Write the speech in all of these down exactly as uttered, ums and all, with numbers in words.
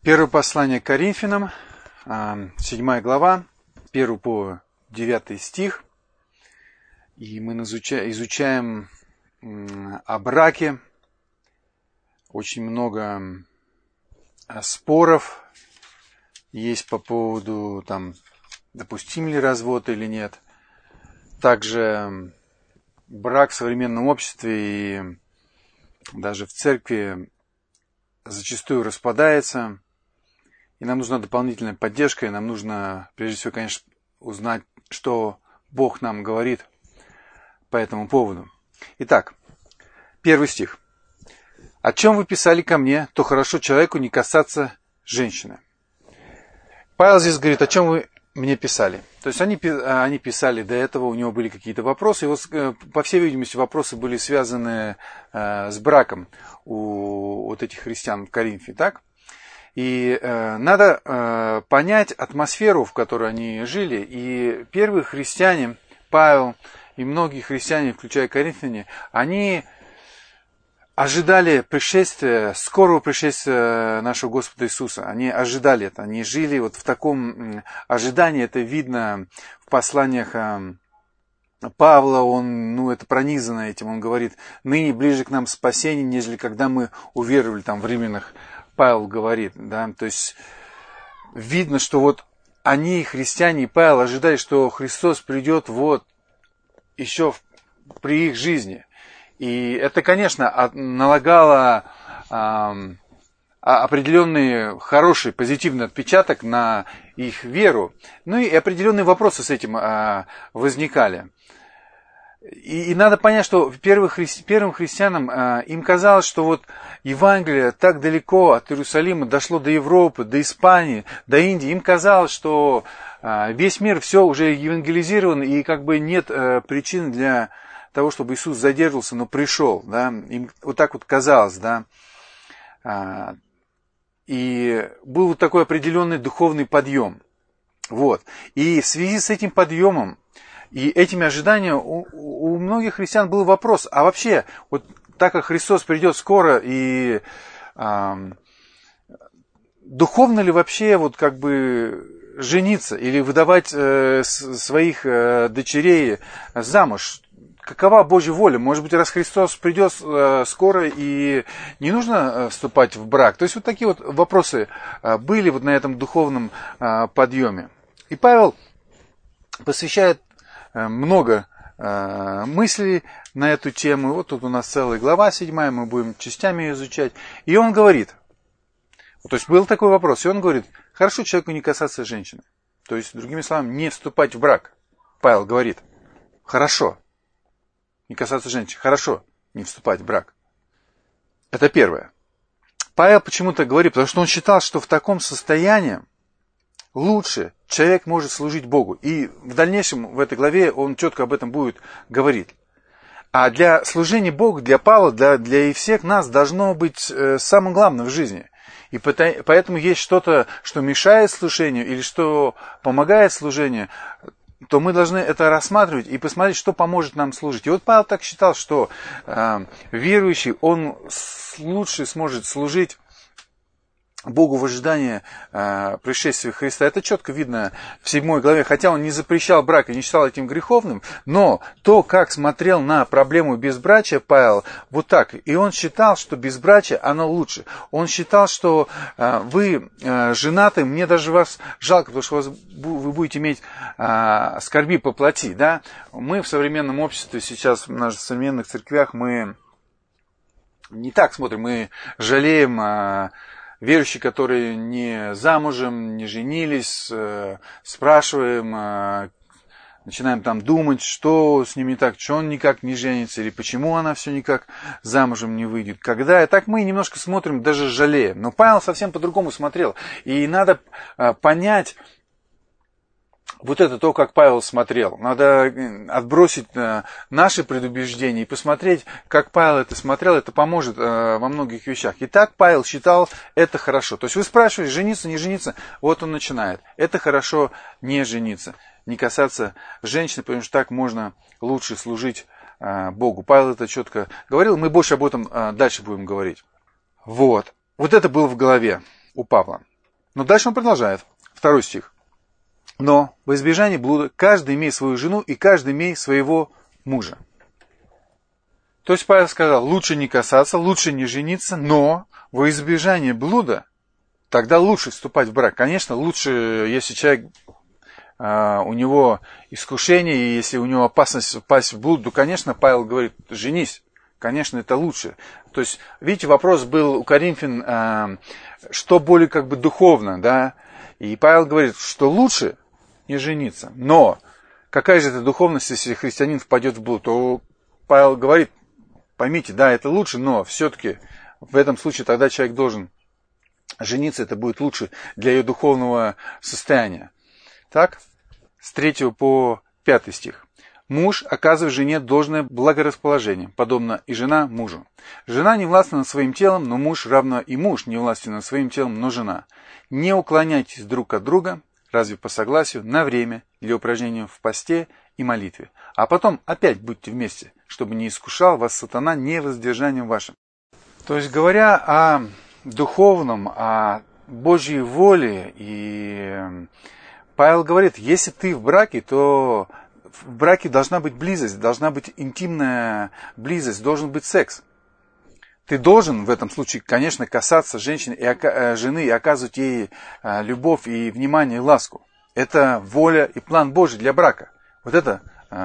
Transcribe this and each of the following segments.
Первое послание к Коринфянам, седьмая глава, первый по девятый стих. И мы изучаем о браке. Очень много споров есть по поводу, там, допустим ли развод или нет. Также брак в современном обществе и даже в церкви зачастую распадается. И нам нужна дополнительная поддержка, и нам нужно, прежде всего, конечно, узнать, что Бог нам говорит по этому поводу. Итак, первый стих. «О чем вы писали ко мне, то хорошо человеку не касаться женщины». Павел здесь говорит, о чем вы мне писали. То есть они, они писали до этого, у него были какие-то вопросы, и вот, по всей видимости, вопросы были связаны э, с браком у вот этих христиан в Коринфе, так? И э, надо э, понять атмосферу, в которой они жили. И первые христиане, Павел и многие христиане, включая коринфяне, они ожидали пришествия, скорого пришествия нашего Господа Иисуса. Они ожидали это, они жили вот в таком ожидании. Это видно в посланиях Павла, он, ну, это пронизано этим. Он говорит, ныне ближе к нам спасение, нежели когда мы уверовали, там в Римлянах Павел говорит, да, то есть видно, что вот они, христиане и Павел, ожидали, что Христос придет вот еще при их жизни. И это, конечно, налагало э, определенный хороший, позитивный отпечаток на их веру. Ну и определенные вопросы с этим э, возникали. И, и надо понять, что первых, хри... первым христианам э, им казалось, что вот Евангелие так далеко от Иерусалима дошло до Европы, до Испании, до Индии. Им казалось, что э, весь мир все уже евангелизирован, и как бы нет э, причин для того, чтобы Иисус задержался, но пришел. Да? Им вот так вот казалось. Да? Э, и был вот такой определенный духовный подъем. Вот. И в связи с этим подъемом и этими ожиданиями у, у многих христиан был вопрос, а вообще, вот так как Христос придет скоро, и э, духовно ли вообще вот как бы жениться или выдавать э, своих э, дочерей замуж? Какова Божья воля? Может быть, раз Христос придет э, скоро и не нужно вступать в брак? То есть вот такие вот вопросы э, были вот на этом духовном э, подъеме. И Павел посвящает много э, мыслей на эту тему. Вот тут у нас целая глава седьмая, мы будем частями ее изучать. И он говорит, то есть был такой вопрос, и он говорит, хорошо человеку не касаться женщины. То есть, другими словами, не вступать в брак. Павел говорит, хорошо не касаться женщин, хорошо не вступать в брак. Это первое. Павел почему-то говорит, потому что он считал, что в таком состоянии лучше человек может служить Богу. И в дальнейшем в этой главе он четко об этом будет говорить. А для служения Богу, для Павла, для, для и всех нас должно быть э, самым главным в жизни. И поэтому есть что-то, что мешает служению или что помогает служению, то мы должны это рассматривать и посмотреть, что поможет нам служить. И вот Павел так считал, что э, верующий, он лучше сможет служить Богу в ожидании э, пришествия Христа. Это четко видно в седьмой главе. Хотя он не запрещал брак и не считал этим греховным, но то, как смотрел на проблему безбрачия Павел, вот так. И он считал, что безбрачие, оно лучше. Он считал, что э, вы э, женаты, мне даже вас жалко, потому что вас, вы будете иметь э, скорби по плоти. Да? Мы в современном обществе сейчас, в наших современных церквях, мы не так смотрим. Мы жалеем э, верующие, которые не замужем, не женились, спрашиваем, начинаем там думать, что с ним не так, что он никак не женится, или почему она все никак замужем не выйдет. Когда, и так мы немножко смотрим, даже жалеем. Но Павел совсем по-другому смотрел. И надо понять вот это то, как Павел смотрел. Надо отбросить наши предубеждения и посмотреть, как Павел это смотрел. Это поможет во многих вещах. Итак, Павел считал это хорошо. То есть вы спрашиваете, жениться, не жениться? Вот он начинает. Это хорошо не жениться. Не касаться женщины, потому что так можно лучше служить Богу. Павел это четко говорил. Мы больше об этом дальше будем говорить. Вот. Вот это было в голове у Павла. Но дальше он продолжает. Второй стих. Но во избежание блуда каждый имеет свою жену и каждый имеет своего мужа. То есть Павел сказал, лучше не касаться, лучше не жениться, но во избежание блуда тогда лучше вступать в брак. Конечно, лучше, если человек, а, у него искушение, и если у него опасность впасть в блуд, то, конечно, Павел говорит, женись. Конечно, это лучше. То есть, видите, вопрос был у Коринфян, а, что более как бы духовно, да? И Павел говорит, что лучше не жениться. Но какая же это духовность, если христианин впадет в блуд? То Павел говорит, поймите, да, это лучше, но все-таки в этом случае тогда человек должен жениться, это будет лучше для ее духовного состояния. Так, с третьего по пятый стих. Муж оказывает жене должное благорасположение, подобно и жена мужу. Жена не властна над своим телом, но муж, равно и муж не властен над своим телом, но жена. Не уклоняйтесь друг от друга, разве по согласию, на время для упражнения в посте и молитве. А потом опять будьте вместе, чтобы не искушал вас сатана невоздержанием вашим. То есть, говоря о духовном, о Божьей воле, и Павел говорит, если ты в браке, то в браке должна быть близость, должна быть интимная близость, должен быть секс. Ты должен в этом случае, конечно, касаться женщины и жены и оказывать ей любовь и внимание и ласку. Это воля и план Божий для брака. Вот это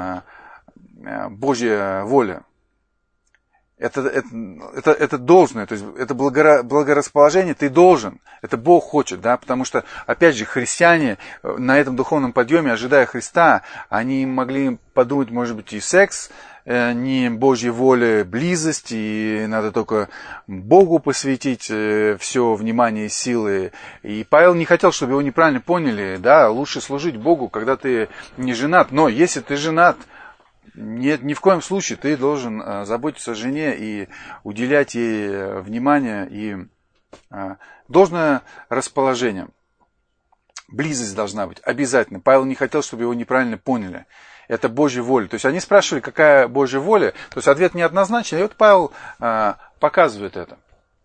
Божья воля. Это, это, это, это должное, то есть это благорасположение ты должен, это Бог хочет, да, потому что, опять же, христиане на этом духовном подъеме, ожидая Христа, они могли подумать, может быть, и секс, не Божья воля, близость, и надо только Богу посвятить все внимание и силы. И Павел не хотел, чтобы его неправильно поняли, да, лучше служить Богу, когда ты не женат, но если ты женат, нет, ни в коем случае ты должен а, заботиться о жене и уделять ей внимание и а, должное расположение. Близость должна быть обязательно. Павел не хотел, чтобы его неправильно поняли. Это Божья воля. То есть они спрашивали, какая Божья воля. То есть ответ неоднозначный. И вот Павел а, показывает это.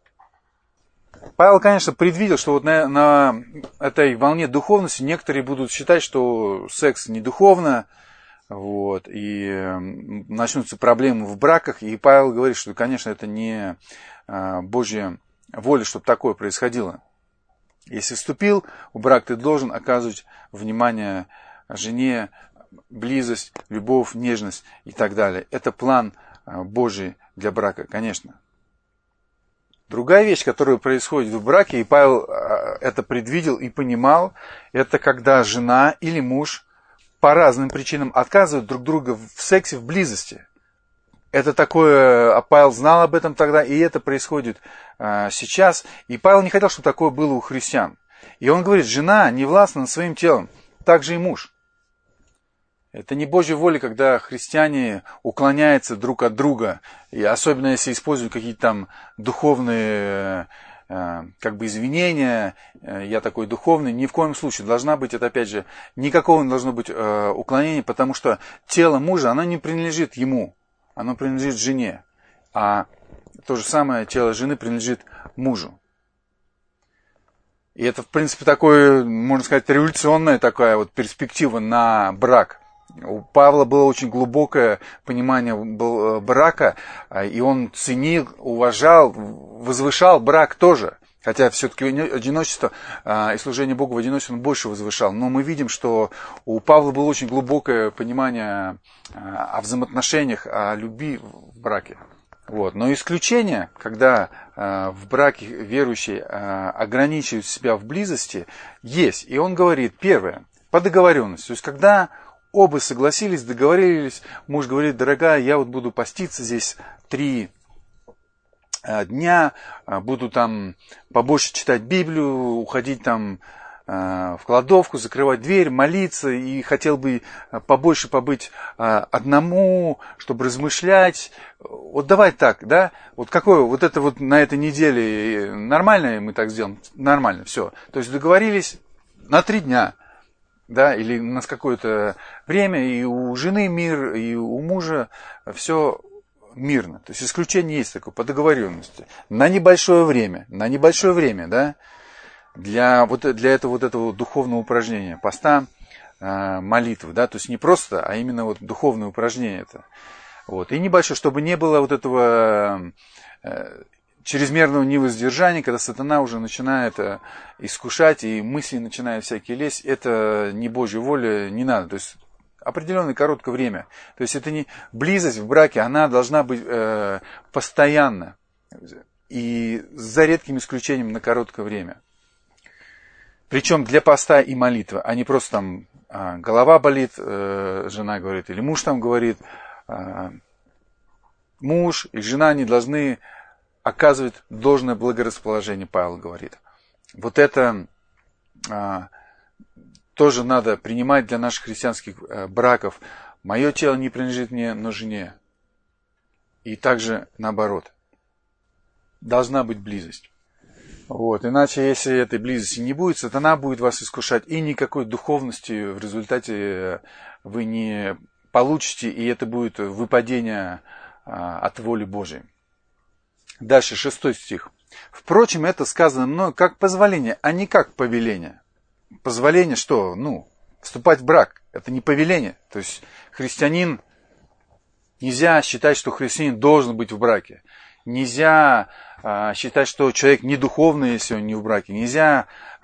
Павел, конечно, предвидел, что вот на, на этой волне духовности некоторые будут считать, что секс не духовно. Вот, и начнутся проблемы в браках, и Павел говорит, что, конечно, это не Божья воля, чтобы такое происходило. Если вступил в брак, ты должен оказывать внимание жене, близость, любовь, нежность и так далее. Это план Божий для брака, конечно. Другая вещь, которая происходит в браке, и Павел это предвидел и понимал, это когда жена или муж по разным причинам отказывают друг друга в сексе, в близости. Это такое, а Павел знал об этом тогда, и это происходит а, сейчас. И Павел не хотел, чтобы такое было у христиан. И он говорит, жена не властна над своим телом, так же и муж. Это не Божья воля, когда христиане уклоняются друг от друга, и особенно если используют какие-то там духовные как бы извинения, я такой духовный, ни в коем случае. Должна быть, это опять же, никакого не должно быть э, уклонения, потому что тело мужа, оно не принадлежит ему, оно принадлежит жене. А то же самое тело жены принадлежит мужу. И это, в принципе, такое, можно сказать, революционная такая вот перспектива на брак. У Павла было очень глубокое понимание брака, и он ценил, уважал, возвышал брак тоже. Хотя все-таки одиночество и служение Богу в одиночестве он больше возвышал. Но мы видим, что у Павла было очень глубокое понимание о взаимоотношениях, о любви в браке. Вот. Но исключение, когда в браке верующие ограничивают себя в близости, есть. И он говорит, первое, по договоренности. То есть, когда оба согласились, договорились, муж говорит, дорогая, я вот буду поститься здесь три дня, буду там побольше читать Библию, уходить там в кладовку, закрывать дверь, молиться, и хотел бы побольше побыть одному, чтобы размышлять. Вот давай так, да? Вот какое, вот это вот на этой неделе нормально мы так сделаем? Нормально, все. То есть договорились на три дня. Да, или у нас какое-то время, и у жены мир, и у мужа все мирно. То есть исключение есть такое, по договоренности. На небольшое время, на небольшое время, да. для, вот, для этого, вот этого духовного упражнения, поста, молитвы, да, то есть не просто, а именно вот духовное упражнение это. Вот. И небольшое, чтобы не было вот этого чрезмерного невоздержания, когда сатана уже начинает искушать, и мысли начинают всякие лезть, это не Божья воля, не надо. То есть определенное короткое время. То есть это не близость в браке, она должна быть э, постоянно. И за редким исключением на короткое время. Причем для поста и молитвы, а не просто там э, голова болит, э, жена говорит, или муж там говорит. Э, муж и жена не должны оказывать должное благорасположение, Павел говорит. Вот это э, тоже надо принимать для наших христианских э, браков. Мое тело не принадлежит мне, но жене. И также наоборот. Должна быть близость. Вот. Иначе, если этой близости не будет, сатана будет вас искушать, и никакой духовности в результате вы не получите, и это будет выпадение а, от воли Божией. Дальше, шестой стих. Впрочем, это сказано мною как позволение, а не как повеление. Позволение что? Ну, вступать в брак. Это не повеление. То есть христианин, нельзя считать, что христианин должен быть в браке. Нельзя а, считать, что человек не духовный, если он не в браке. Нельзя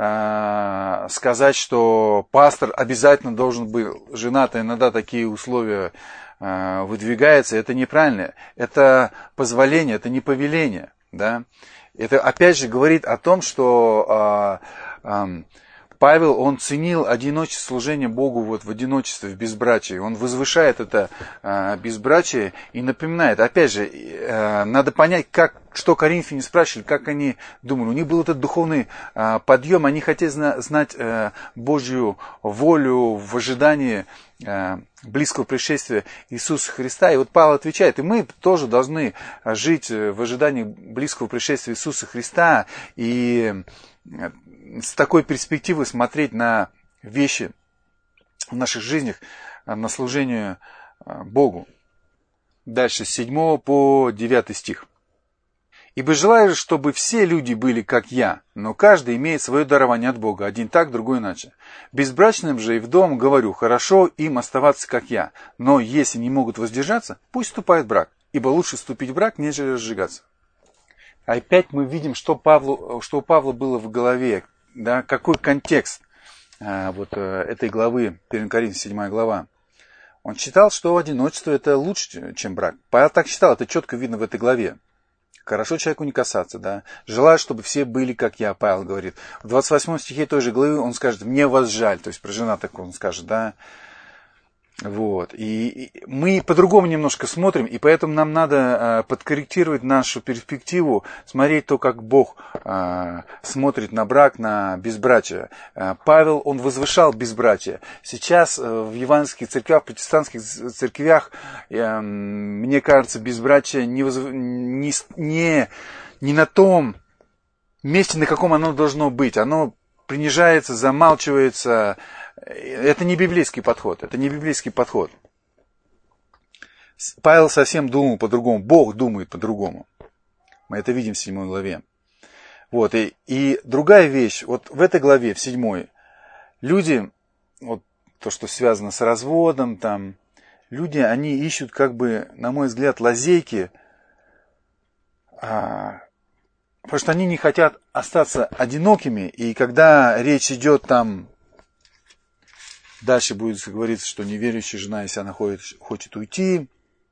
а, сказать, что пастор обязательно должен быть женат. Иногда такие условия а, выдвигаются. Это неправильно. Это позволение, это не повеление. Да? Это опять же говорит о том, что а, а, Павел, он ценил одиночество, служение Богу вот в одиночестве, в безбрачии. Он возвышает это э, безбрачие и напоминает. Опять же, э, надо понять, как, что коринфяне спрашивали, как они думали. У них был этот духовный э, подъем, они хотели зна- знать э, Божью волю в ожидании э, близкого пришествия Иисуса Христа. И вот Павел отвечает, и мы тоже должны жить в ожидании близкого пришествия Иисуса Христа и с такой перспективой смотреть на вещи в наших жизнях, на служение Богу. Дальше, с седьмого по девятый стих. «Ибо желаю, чтобы все люди были, как я, но каждый имеет свое дарование от Бога, один так, другой иначе. Безбрачным же и вдовам говорю, хорошо им оставаться, как я, но если не могут воздержаться, пусть вступают в брак, ибо лучше вступить в брак, нежели разжигаться». Опять мы видим, что, Павлу, что у Павла было в голове, да, какой контекст а, вот, этой главы, первое Коринфянам седьмая глава. Он считал, что одиночество это лучше, чем брак. Павел так считал, это четко видно в этой главе. Хорошо человеку не касаться, да. Желаю, чтобы все были, как я, Павел говорит. В двадцать восьмом стихе той же главы он скажет, мне вас жаль, то есть про жена так он скажет, да. Вот. И, и мы по-другому немножко смотрим, и поэтому нам надо э, подкорректировать нашу перспективу, смотреть то, как Бог э, смотрит на брак, на безбрачие. Э, Павел, он возвышал безбрачие. Сейчас э, в евангельских церквях, в протестантских церквях, э, мне кажется, безбрачие не, возв... не, не, не на том месте, на каком оно должно быть. Оно принижается, замалчивается. Это не библейский подход. Это не библейский подход. Павел совсем думал по-другому. Бог думает по-другому. Мы это видим в седьмой главе. Вот. И, и другая вещь. Вот в этой главе, в седьмой, люди, вот то, что связано с разводом, там, люди, они ищут, как бы, на мой взгляд, лазейки, а, потому что они не хотят остаться одинокими. И когда речь идет там... Дальше будет говориться, что неверующая жена, если она хочет, хочет уйти.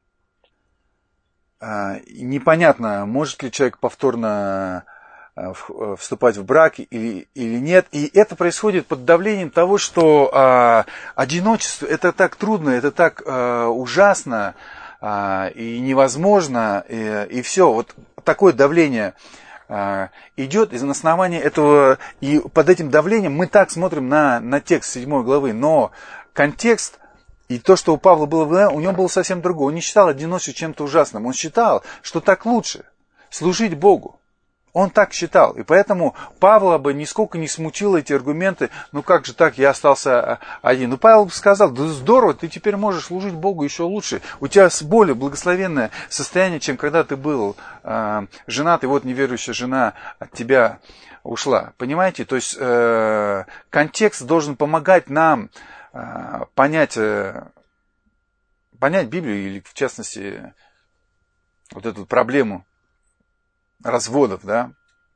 Непонятно, может ли человек повторно вступать в брак или, или нет. И это происходит под давлением того, что а, одиночество это так трудно, это так а, ужасно а, и невозможно. И, и все, вот такое давление идет из основания этого, и под этим давлением мы так смотрим на, на текст седьмой главы, но контекст и то, что у Павла было в голове, у него было совсем другое. Он не считал одиночество чем-то ужасным, он считал, что так лучше, служить Богу. Он так считал, и поэтому Павла бы нисколько не смутило эти аргументы, ну как же так, я остался один. Ну Павел бы сказал, да здорово, ты теперь можешь служить Богу еще лучше, у тебя более благословенное состояние, чем когда ты был э, женат, и вот неверующая жена от тебя ушла. Понимаете? То есть э, контекст должен помогать нам э, понять, э, понять Библию, или в частности вот эту проблему разводов, да.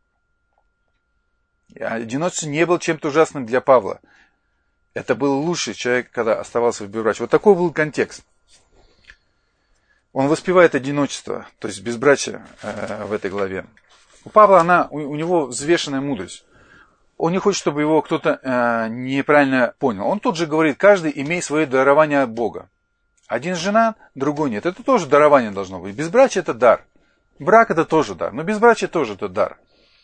Одиночество не было чем-то ужасным для Павла. Это был лучший человек, когда оставался в безбрачии. Вот такой был контекст. Он воспевает одиночество, то есть безбрачие э, в этой главе. У Павла она, у, у него взвешенная мудрость. Он не хочет, чтобы его кто-то э, неправильно понял. Он тут же говорит, каждый имеет свое дарование от Бога. Один женат, другой нет. Это тоже дарование должно быть. Безбрачие это дар. Брак это тоже дар. Но безбрачие тоже это дар.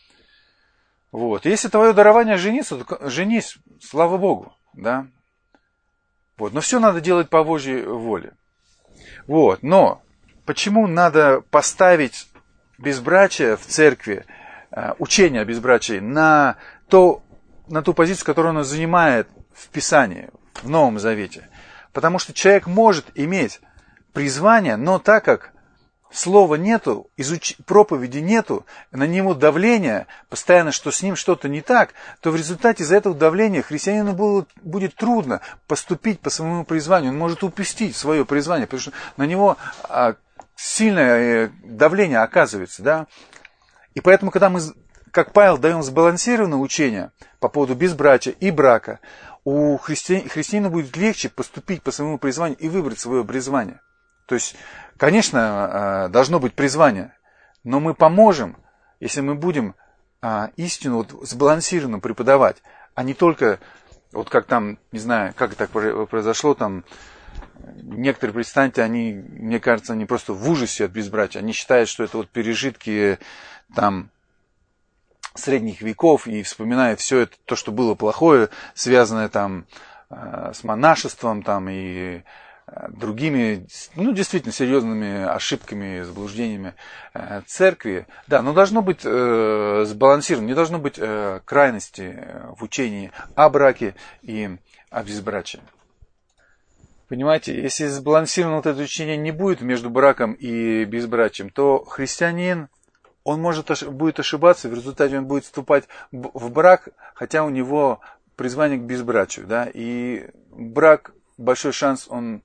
Вот. Если твое дарование жениться, то женись, слава Богу. Да? Вот. Но все надо делать по Божьей воле. Вот. Но почему надо поставить безбрачие в церкви, учение о безбрачии, на, то, на ту позицию, которую оно занимает в Писании, в Новом Завете? Потому что человек может иметь призвание, но так как слова нету, изуч... проповеди нету, на него давление, постоянно, что с ним что-то не так, то в результате из-за этого давления христианину будет, будет трудно поступить по своему призванию. Он может упустить свое призвание, потому что на него а, сильное давление оказывается. Да? И поэтому, когда мы, как Павел, даем сбалансированное учение по поводу безбрачия и брака, у христи... христианина будет легче поступить по своему призванию и выбрать свое призвание. То есть, конечно, должно быть призвание, но мы поможем, если мы будем истину вот сбалансированно преподавать, а не только, вот как там, не знаю, как это произошло, там, некоторые протестанты, они, мне кажется, они просто в ужасе от безбрачия, они считают, что это вот пережитки, там, средних веков, и вспоминают все это, то, что было плохое, связанное там с монашеством, там, и другими, ну, действительно серьезными ошибками, заблуждениями церкви. Да, но должно быть э, сбалансировано, не должно быть э, крайности в учении о браке и о безбрачии. Понимаете, если сбалансировано вот это учение не будет между браком и безбрачием, то христианин, он может будет ошибаться, в результате он будет вступать в брак, хотя у него призвание к безбрачию, да, и брак, большой шанс, он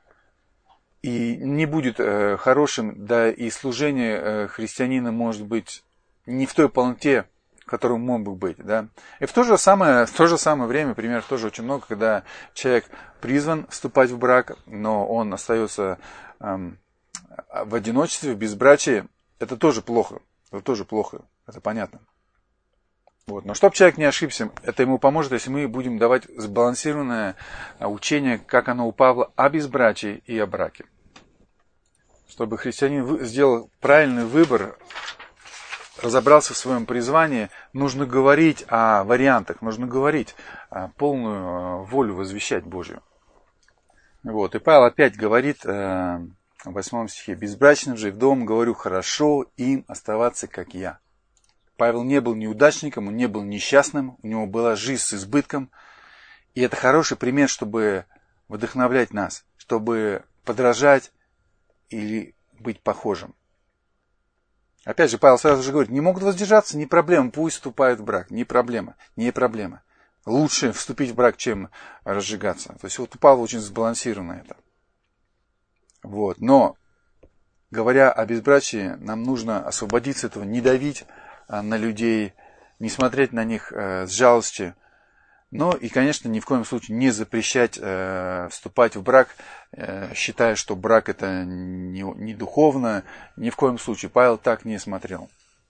и не будет э, хорошим, да, и служение э, христианина может быть не в той полноте, в которой мог бы быть, да. И в то же самое, в то же самое время, примеров тоже очень много, когда человек призван вступать в брак, но он остается э, в одиночестве, в безбрачии, это тоже плохо, это тоже плохо, это понятно. Вот. Но чтобы человек не ошибся, это ему поможет, если мы будем давать сбалансированное учение, как оно у Павла, о безбрачии и о браке. Чтобы христианин сделал правильный выбор, разобрался в своем призвании, нужно говорить о вариантах, нужно говорить полную волю возвещать Божью. Вот. И Павел опять говорит в восьмом стихе: «Безбрачным же и вдовам говорю, хорошо им оставаться, как я». Павел не был неудачником, он не был несчастным, у него была жизнь с избытком. И это хороший пример, чтобы вдохновлять нас, чтобы подражать или быть похожим. Опять же, Павел сразу же говорит, не могут воздержаться, не проблема, пусть вступают в брак, не проблема, не проблема. Лучше вступить в брак, чем разжигаться. То есть вот у Павла очень сбалансировано это. Вот. Но, говоря о безбрачии, нам нужно освободиться от этого, не давить на людей, не смотреть на них э, с жалостью. Но и, конечно, ни в коем случае не запрещать э, вступать в брак, э, считая, что брак это не, не духовно. Ни в коем случае. Павел так не смотрел.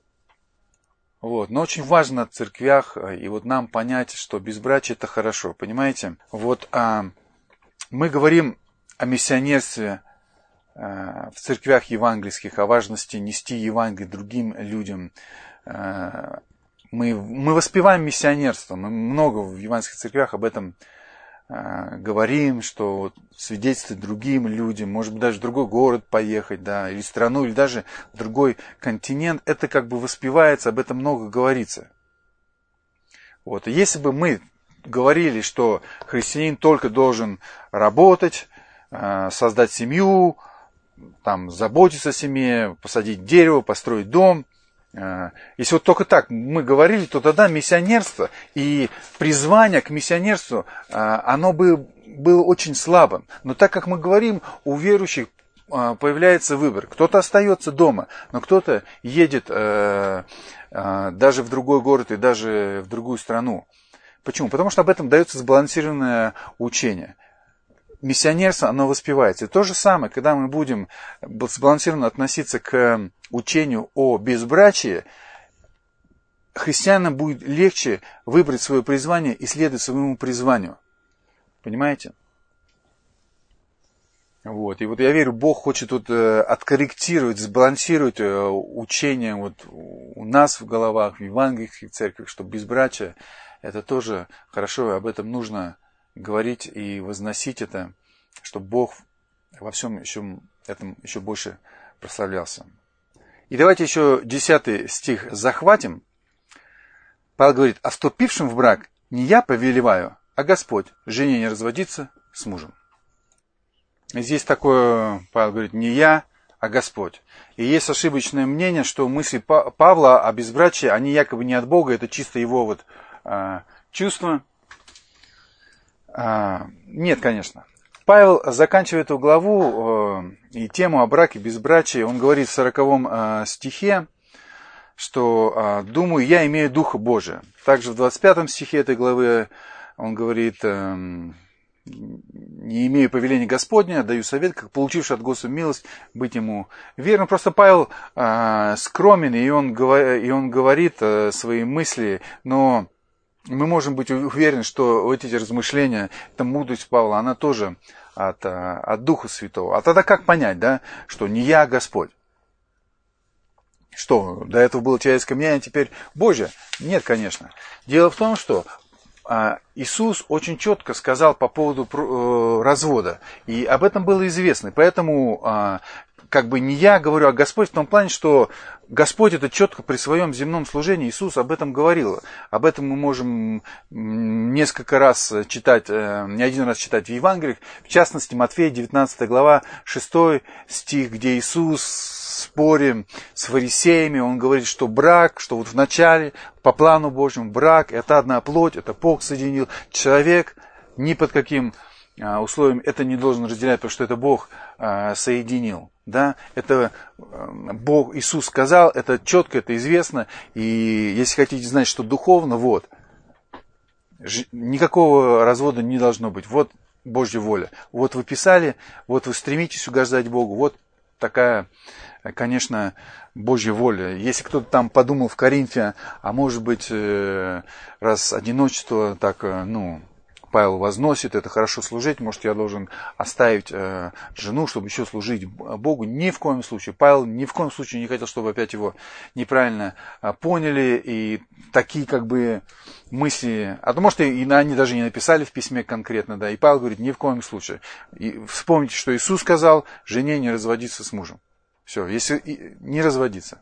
Вот. Но очень важно в церквях и вот нам понять, что безбрачие это хорошо. Понимаете? Вот а, мы говорим о миссионерстве а, в церквях евангельских, о важности нести Евангелие другим людям. А, мы, мы воспеваем миссионерство. Мы много в евангельских церквях об этом а, говорим, что вот, свидетельствовать другим людям, может быть, даже в другой город поехать, да, или страну, или даже в другой континент. Это как бы воспевается, об этом много говорится. Вот. И если бы мы говорили, что христианин только должен работать, а, создать семью, там, заботиться о семье, посадить дерево, построить дом, Если вот только так мы говорили, то тогда миссионерство и призвание к миссионерству, оно бы было очень слабым. Но так как мы говорим, у верующих появляется выбор. Кто-то остается дома, но кто-то едет даже в другой город и даже в другую страну. Почему? Потому что об этом дается сбалансированное учение. Миссионерство, оно воспевается. И то же самое, когда мы будем сбалансированно относиться к учению о безбрачии, христианам будет легче выбрать свое призвание и следовать своему призванию. Понимаете? Вот. И вот я верю, Бог хочет вот откорректировать, сбалансировать учение вот у нас в головах, в евангельских церквях, что безбрачие это тоже хорошо, и об этом нужно говорить и возносить это, чтобы Бог во всем еще, этом еще больше прославлялся. И давайте еще десятый стих захватим. Павел говорит: «А вступившим в брак не я повелеваю, а Господь, жене не разводиться с мужем». И здесь такое, Павел говорит, не я, а Господь. И есть ошибочное мнение, что мысли Павла о безбрачии, они якобы не от Бога, это чисто его вот а, чувства. А, нет, конечно. Павел заканчивает эту главу э, и тему о браке, безбрачии. Он говорит в сороковом э, стихе, что э, «думаю, я имею Духа Божия». Также в двадцать пятом стихе этой главы он говорит: э, «Не имею повеления Господня, даю совет, как получивший от Господа милость, быть ему верным». Просто Павел э, скромен, и он, и он говорит э, свои мысли, но мы можем быть уверены, что вот эти размышления, эта мудрость Павла, она тоже от, от Духа Святого. А тогда как понять, да, что не я, а Господь? Что, до этого было человеческое мнение, а теперь Божье? Нет, конечно. Дело в том, что Иисус очень четко сказал по поводу развода, и об этом было известно. Поэтому как бы не я говорю, а Господь в том плане, что Господь это четко при своем земном служении, Иисус об этом говорил. Об этом мы можем несколько раз читать, не один раз читать в Евангелиях, в частности, Матфея, девятнадцатая глава, шестой стих, где Иисус в споре с фарисеями, он говорит, что брак, что вот в начале, по плану Божьему, брак, это одна плоть, это Бог соединил. Человек ни под каким условием это не должен разделять, потому что это Бог соединил. Да, это Бог, Иисус сказал, это четко, это известно. И если хотите знать, что духовно, вот, никакого развода не должно быть. Вот Божья воля. Вот вы писали, вот вы стремитесь угождать Богу. Вот такая, конечно, Божья воля. Если кто-то там подумал в Коринфе, а может быть, раз одиночество так, ну, Павел возносит, это хорошо служить, может, я должен оставить э, жену, чтобы еще служить Богу. Ни в коем случае. Павел ни в коем случае не хотел, чтобы опять его неправильно э, поняли, и такие как бы мысли, а то, может, и, и они даже не написали в письме конкретно, да, и Павел говорит, ни в коем случае. И вспомните, что Иисус сказал, жене не разводиться с мужем. Все, если не разводиться.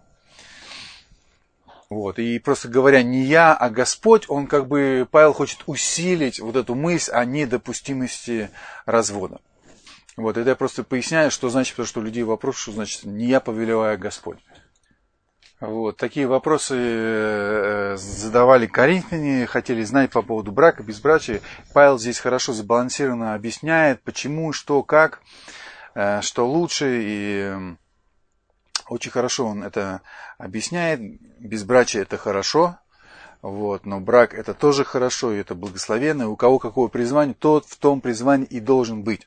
Вот, и просто говоря, не я, а Господь, он как бы, Павел хочет усилить вот эту мысль о недопустимости развода. Вот, это я просто поясняю, что значит, потому что у людей вопрос, что значит, не я повелеваю, а Господь. Вот, такие вопросы задавали коринфяне, хотели знать по поводу брака, безбрачия. Павел здесь хорошо сбалансированно объясняет, почему, что, как, что лучше, и очень хорошо он это объясняет. Безбрачие это хорошо, вот, но брак это тоже хорошо, и это благословенно. И у кого какое призвание, тот в том призвании и должен быть.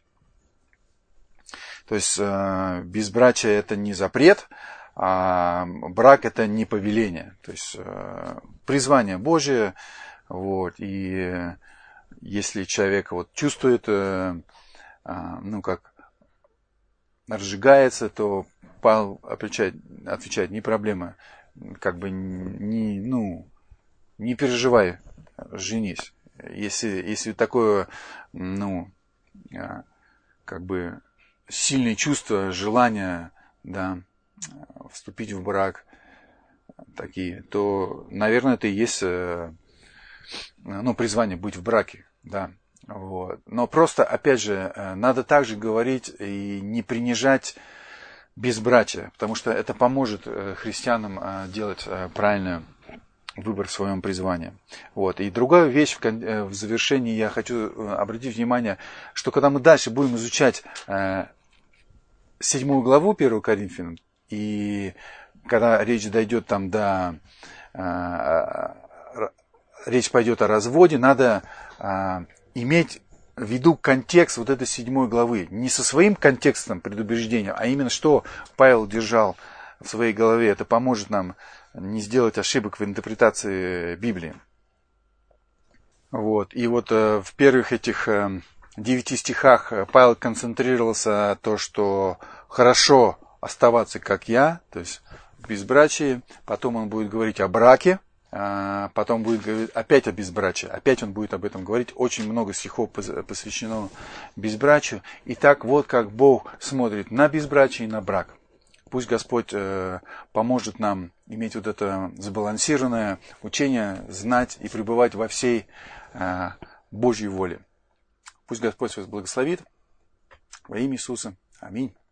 То есть безбрачие это не запрет, а брак это не повеление. То есть призвание Божие, вот, и если человек вот чувствует, ну как, разжигается, то Павел отвечает, отвечает, не проблема, как бы не, ну, не переживай, женись. Если, если такое, ну, как бы сильные чувства, желания, да, вступить в брак такие, то, наверное, это и есть, ну, призвание быть в браке, да. Вот. Но просто, опять же, надо также говорить и не принижать безбрачия, потому что это поможет христианам делать правильный выбор в своем призвании. Вот. И другая вещь в завершении я хочу обратить внимание, что когда мы дальше будем изучать седьмую главу первого Коринфянам, и когда речь дойдет там до... речь пойдет о разводе, надо иметь в виду контекст вот этой седьмой главы. Не со своим контекстом предубеждения, а именно что Павел держал в своей голове. Это поможет нам не сделать ошибок в интерпретации Библии. Вот. И вот в первых этих девяти стихах Павел концентрировался на том, что хорошо оставаться как я, то есть в безбрачии. Потом он будет говорить о браке. Потом будет говорить опять о безбрачии. Опять он будет об этом говорить. Очень много стихов посвящено безбрачию. И так вот как Бог смотрит на безбрачие и на брак. Пусть Господь поможет нам иметь вот это сбалансированное учение, знать и пребывать во всей Божьей воле. Пусть Господь вас благословит. Во имя Иисуса. Аминь.